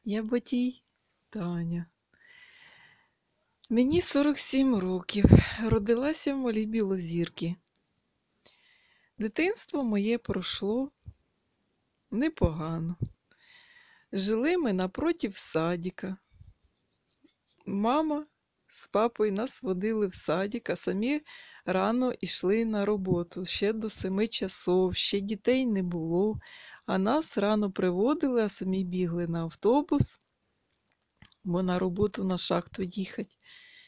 Яботій Таня. Мені 47 років. Родилася в малій Білозірці. Дитинство моє пройшло непогано. Жили ми напротив садика. Мама з папою нас водили в садик, а самі рано йшли на роботу. Ще до 7 часов, ще дітей не було. А нас рано приводили, а самі бігли на автобус, бо на роботу на шахту їхати.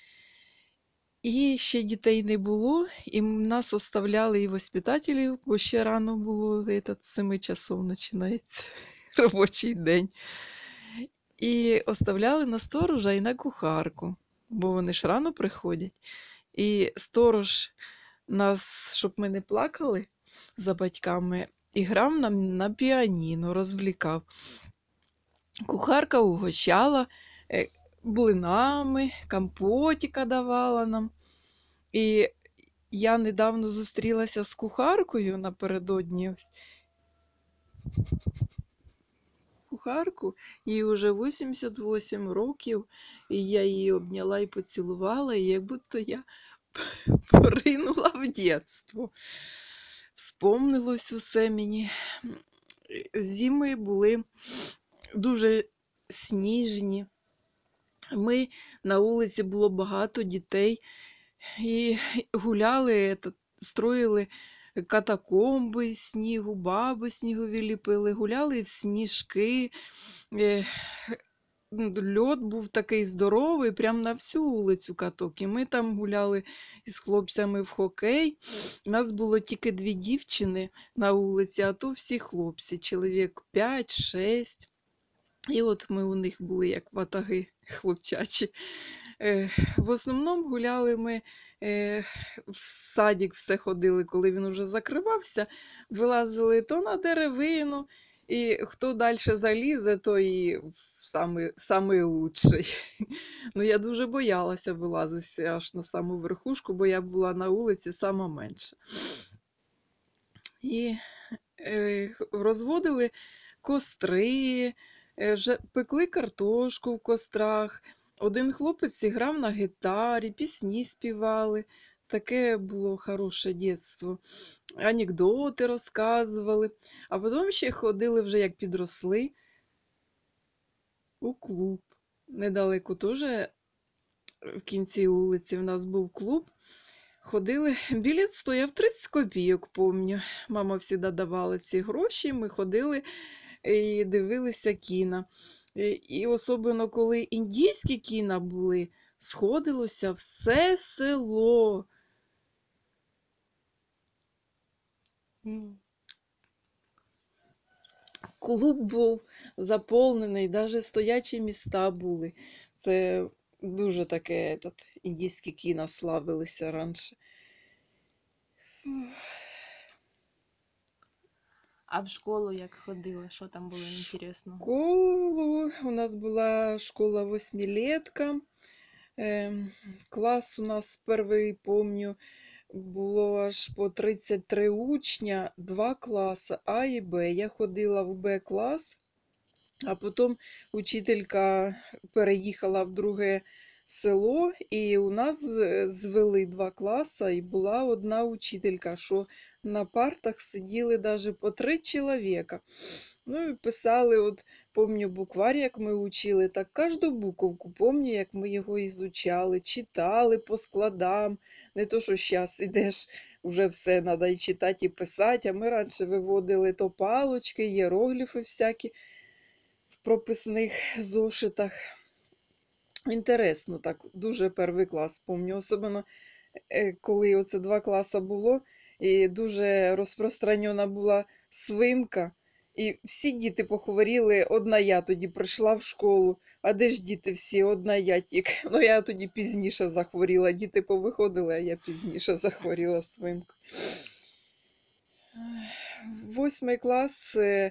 І ще дітей не було, і нас оставляли і воспитателів, бо ще рано було, з 7 часов починається робочий день. І оставляли на сторожа і на кухарку, бо вони ж рано приходять. І сторож нас, щоб ми не плакали за батьками, і грав нам на піаніно, розвлікав. Кухарка угощала блинами, компотика давала нам. І я недавно зустрілася з кухаркою напередодні. Кухарку, їй вже 88 років, і я її обняла і поцілувала, і як будто я поринула в дитинство. Вспомнилось усе мені. Зими були дуже сніжні. Ми на вулиці було багато дітей і гуляли, строїли катакомби з снігу, баби снігові ліпили, гуляли в сніжки. Льод був такий здоровий, прямо на всю вулицю каток. І ми там гуляли із хлопцями в хокей. У нас було тільки 2 дівчини на вулиці, а то всі хлопці, чоловік 5-6. І от ми у них були як ватаги хлопчачі. В основному гуляли ми в садик, все ходили, коли він уже закривався, вилазили то на деревину, і хто далі залізе, то і самий лучший. Ну, я дуже боялася вилазити аж на саму верхушку, бо я була на вулиці сама менша. І розводили костри, пекли картошку в кострах. Один хлопець грав на гітарі, пісні співали. Таке було хороше дитинство. Анекдоти розказували. А потім ще ходили вже, як підросли, у клуб. Недалеко теж в кінці вулиці в нас був клуб. Ходили, білет стояв 30 копійок, помню. Мама завжди давала ці гроші, ми ходили і дивилися кіно. І особливо, коли індійські кіно були, сходилося все село. Клуб був заповнений, навіть стоячі міста були. Це дуже таке індійські кіно славилися раніше. А в школу як ходила? Що там було інтересного? Школу у нас була школа 8-летка. Клас у нас перший, помню, було аж по 33 учня, 2 класи А і Б. Я ходила в Б-клас, а потім учителька переїхала в друге село, і у нас звели 2 класи, і була одна учителька, що на партах сиділи навіть по 3 чоловіка. Ну і писали, от помню буквар, як ми учили, так кожну буковку помню, як ми його ізучали, читали по складам. Не то, що зараз ідеш, вже все треба і читати, і писати, а ми раніше виводили то палочки, іерогліфи всякі в прописних зошитах. Інтересно так, дуже перший клас помню, особливо коли оце 2 класи було, і дуже розпространена була свинка, і всі діти похворіли, одна я тоді прийшла в школу, а де ж діти всі, одна я тільки. Ну я тоді пізніше захворіла, діти повиходили, а я пізніше захворіла свинкою. 8 клас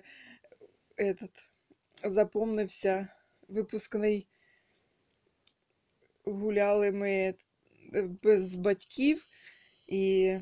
запомнився випускний. Гуляли ми без батьків і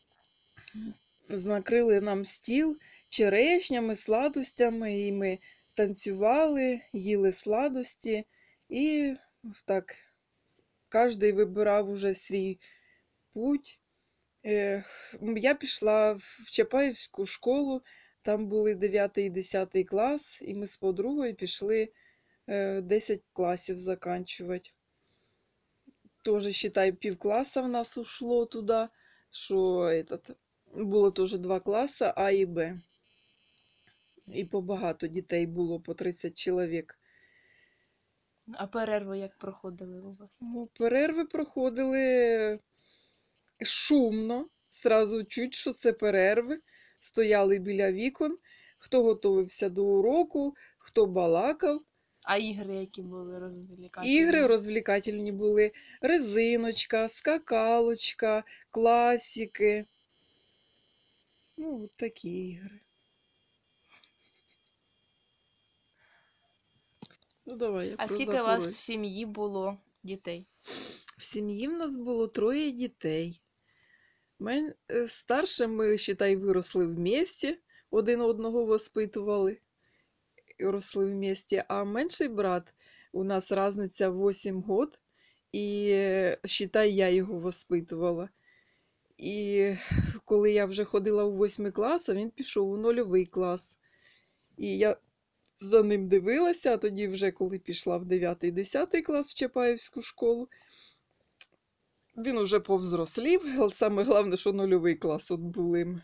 накрили нам стіл черешнями, сладостями, і ми танцювали, їли сладості і так кожен вибирав уже свій путь. Я пішла в Чапаївську школу, там були 9 і 10 клас, і ми з подругою пішли 10 класів заканчувати. Тоже, считай, півкласа в нас ушло туди, що було теж 2 класи А і Б. І побагато дітей було, по 30 чоловік. А перерви як проходили у вас? Ну, перерви проходили шумно, сразу чуть, що це перерви. Стояли біля вікон, хто готувався до уроку, хто балакав. А ігри які були розвлікательні? Ігри розвлікательні були. Резиночка, скакалочка, класики. Ну, от такі ігри. Ну, давай, я А про скільки у вас в Запорожжя. сім'ї було дітей? В сім'ї в нас було 3 дітей. Старше ми, считай, виросли в місті, один одного воспитували, і росли в місті, а менший брат, у нас різниця 8 год, і, считай, я його воспитувала. І коли я вже ходила у 8 клас, а він пішов у 0 клас. І я за ним дивилася, а тоді вже, коли пішла в 9-10 клас в Чапаївську школу, він уже повзрослів, але саме головне, що 0 клас от були ми.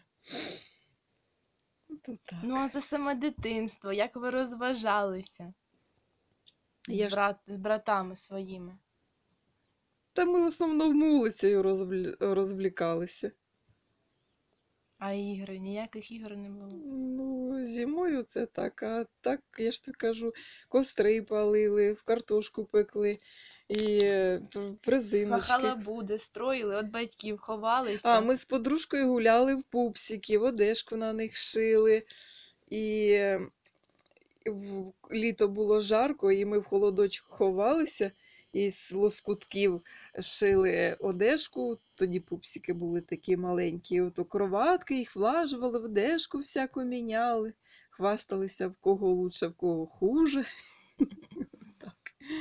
То так. Ну, а за саме дитинство, як ви розважалися Я з братами своїми? Та ми в основному вулицею розвлікалися. А ігри? Ніяких ігор не було? Ну, зимою це так, а так, я ж тобі кажу, костри палили, в картошку пекли, і резиночки. Халабуди строїли, від батьків ховалися. А, ми з подружкою гуляли в пупсики, в одежку на них шили. І літо було жарко, і ми в холодочок ховалися, і з лоскутків шили одежку. Тоді пупсики були такі маленькі. Ото кроватки, їх влажували, в одежку всяку міняли. Хвасталися, в кого лучше, в кого хуже. Так.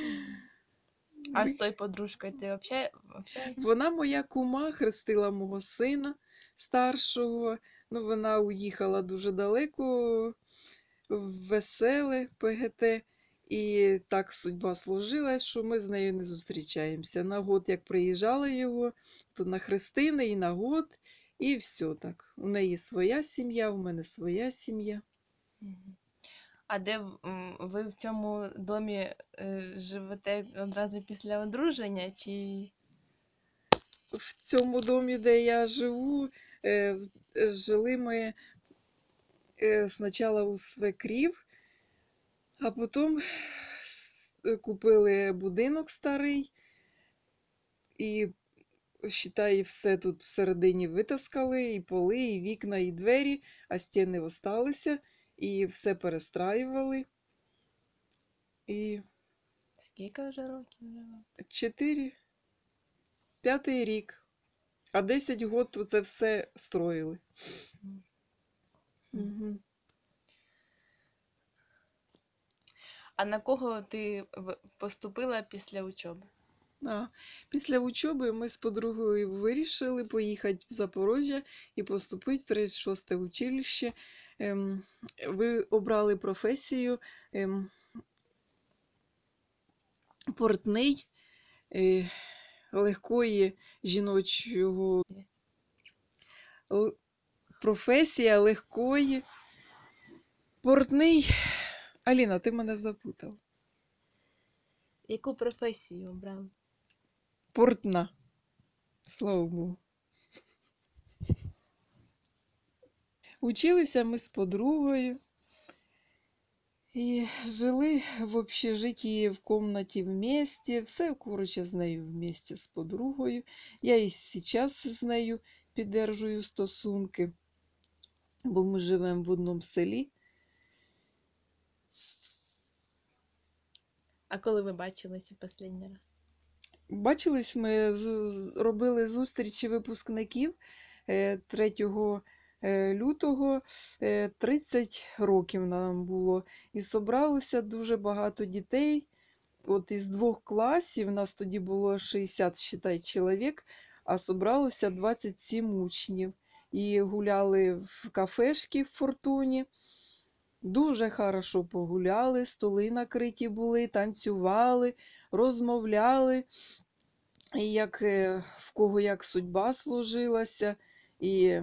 А з тою подружкою ти общаєшся? Вона моя кума, хрестила мого сина старшого. Ну, вона уїхала дуже далеко, в Веселе, ПГТ. І так судьба сложилась, що ми з нею не зустрічаємося. На год, як приїжджали його, то на хрестини і на год, і все так. У неї своя сім'я, у мене своя сім'я. Мгм. А де ви в цьому домі живете одразу після одруження, чи В цьому домі, де я живу, жили ми спочатку у свекрів, а потім купили будинок старий і, считай, все тут всередині витаскали, і поли, і вікна, і двері, а стіни осталися, і все перестраювали. І скільки вже років живе? 4, 5-й рік, а 10 років це все строїли. Угу. А на кого ти поступила після учоби? Після учоби ми з подругою вирішили поїхати в Запорожжя і поступити в 36-те училище. Ви обрали професію портний легкої жіночого. Професія легкої. Портний. Аліна, ти мене запутала. Яку професію обрали? Портна. Слава Богу. Училися ми з подругою. І жили в общежитті, в кімнаті вместе. Все, коротше, з нею вместе, з подругою. Я і зараз з нею піддержую стосунки, бо ми живемо в одному селі. А коли ви бачилися останній раз? Бачились ми, робили зустрічі випускників 3 лютого 30 років нам було. І собралося дуже багато дітей. От із 2 класів, нас тоді було 60, считай, чоловік, а собралося 27 учнів. І гуляли в кафешці в Фортуні. Дуже хорошо погуляли, столи накриті були, танцювали, розмовляли, і як в кого як судьба сложилася. І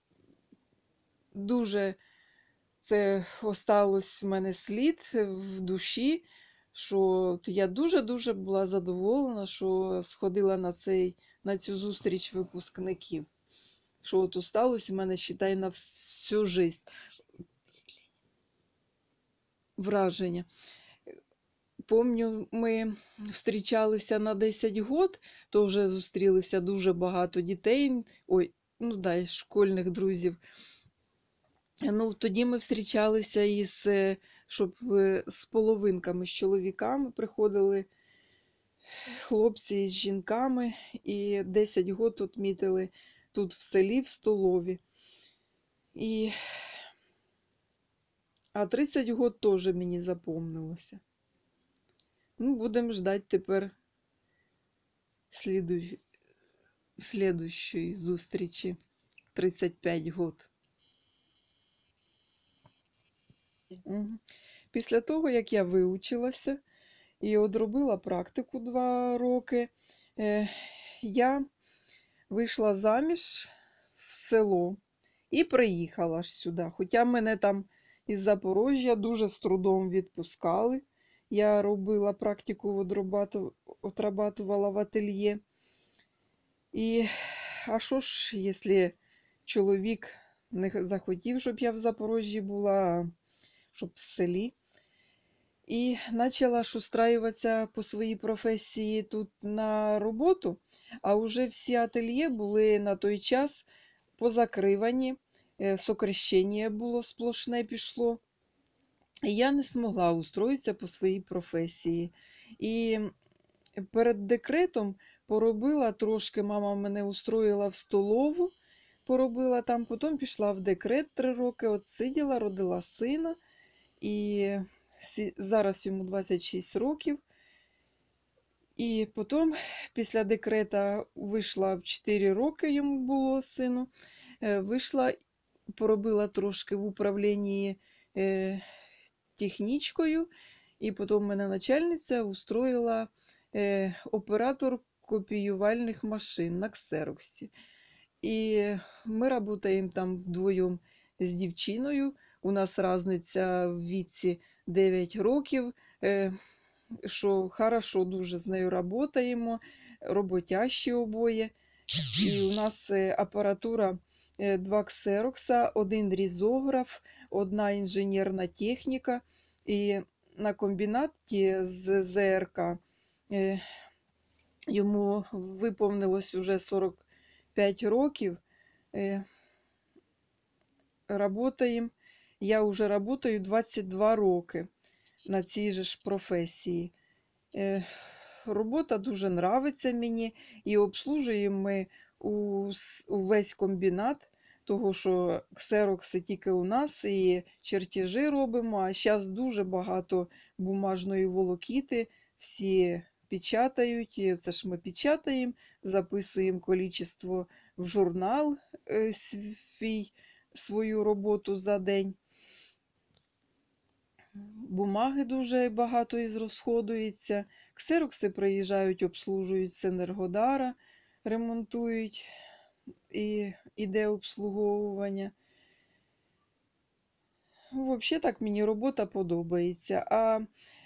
дуже це осталось в мене слід в душі, що от я дуже-дуже була задоволена, що сходила на цю зустріч випускників. Що от осталось в мене, считай, на всю життя враження. Помню, ми зустрічалися на 10 год, то вже зустрілися дуже багато дітей, ой, ну да, із школьних друзів. Ну, тоді ми зустрічалися щоб з половинками, з чоловіками приходили хлопці з жінками, і 10 год відмітили тут в селі, в столові. А 30 год теж мені запомнилося. Ну, будемо ждати тепер слідущої зустрічі 35 год. Після того, як я виучилася і одробила практику 2 роки, я вийшла заміж в село і приїхала ж сюди. Хоча мене там із Запорожжя дуже з трудом відпускали. Я робила практику, отрабатувала в ательє. А що ж, якщо чоловік не захотів, щоб я в Запорожжі була, а щоб в селі. І почала ж устраюватися по своїй професії тут на роботу, а вже всі ательє були на той час позакривані, сокращення було сплошне пішло. І я не змогла устроїтися по своїй професії. І перед декретом поробила трошки, мама мене устроїла в столову, поробила там, потім пішла в декрет 3 роки, отсиділа, родила сина. І зараз йому 26 років. І потім, після декрета, вийшла в 4 роки, йому було сину, вийшла, поробила трошки в управлінні технічкою, і потім мене начальниця устроїла оператор копіювальних машин на ксероксі. І ми працюємо там вдвоєм з дівчиною. У нас різниця в віці 9 років, що хорошо дуже з нею працюємо, роботящі обоє. І у нас апаратура 2 ксерокса, 1 різограф, 1 інженерна техніка. І на комбінаті з ЗРК йому виповнилось вже 45 років. Работаємо. Я вже працюю 22 роки на цій же ж професії. Робота дуже подобається мені, і обслужуємо ми увесь комбінат, того що ксерокси тільки у нас, і чертежі робимо, а зараз дуже багато бумажної волокіти, всі печатають, і це ж ми печатаємо, записуємо кількість в журнал свою роботу за день. Бумаги дуже багато розходується. Ксерокси приїжджають, обслужують з Енергодара, ремонтують, і іде обслуговування. Взагалі так мені робота подобається. А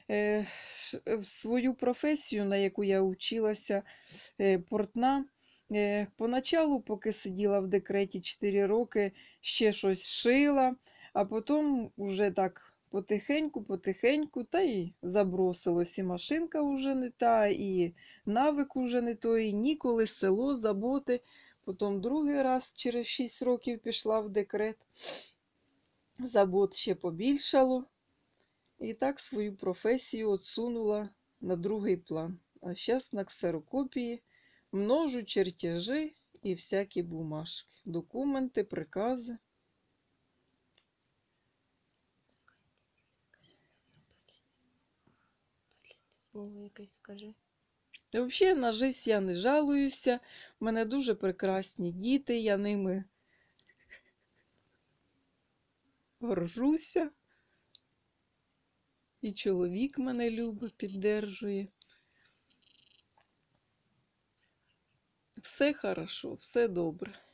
свою професію, на яку я вчилася, портна, поначалу, поки сиділа в декреті 4 роки, ще щось шила, а потім вже так потихеньку, та й забросилось. І машинка вже не та, і навик уже не той, ніколи, село, заботи. Потім другий раз через 6 років пішла в декрет. Забот ще побільшало. І так свою професію відсунула на другий план. А зараз на ксерокопії множу чертежі і всякі бумажки, документи, прикази. слово якесь скажи. І взагалі на життя я не жалуюся. У мене дуже прекрасні діти, я ними горжуся. І чоловік мене любить, піддержує. Все хорошо, все добре.